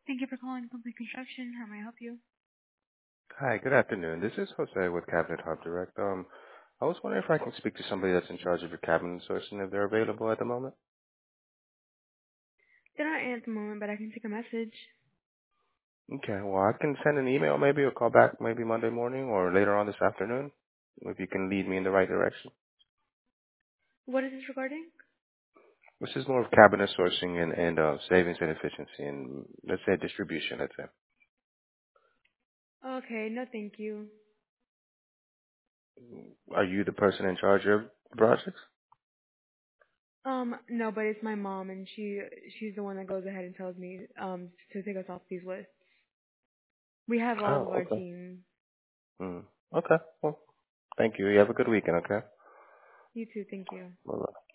Thank you for calling Complete Construction. How may I help you? Hi, good afternoon. This is Jose with Cabinet Hub Direct. I was wondering if I can speak to somebody that's in charge of your cabinet sourcing, if they're available at the moment. They're not in at the moment, but I can take a message. Okay, well, I can send an email maybe or call back maybe Monday morning or later on this afternoon if you can lead me in the right direction. What is this regarding? This is more of cabinet sourcing and savings and efficiency and let's say distribution, let's say. Okay, no thank you. Are you the person in charge of projects? No, but it's my mom and she's the one that goes ahead and tells me to take us off these lists. We have all of Oh, our okay. team. Mm. Okay, well, thank you. You have a good weekend, okay? You too, thank you. Bye-bye.